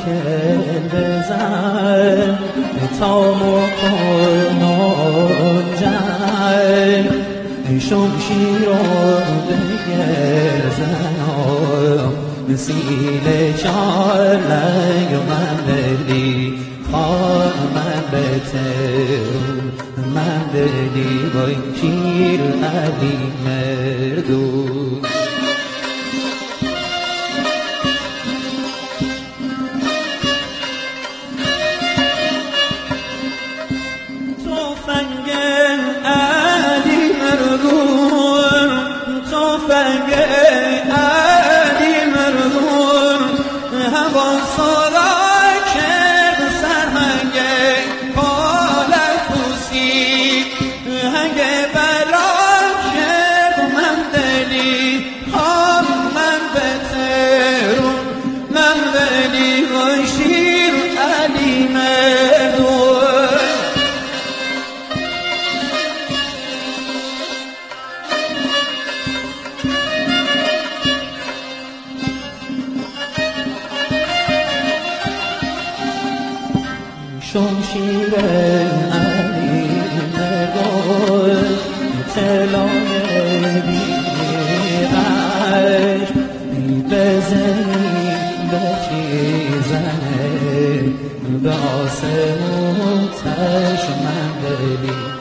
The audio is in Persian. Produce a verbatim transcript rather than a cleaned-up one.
کل بزن تا مکنون جن شمشیر رو بگرزن مسیل چالنگ من بلی خان من بترون من بلی بای شیر علی مردون توفنگ علی مردون توفنگ علی مردون هوا سارا کرد سرهنگ پالک پوسی هنگ بلا کرد من دلی خان من بترون من بلی وای شیر علی مردون شمشیر علی مردون تلای بیرش بزنی به چیزنه به آسمون تش من بلی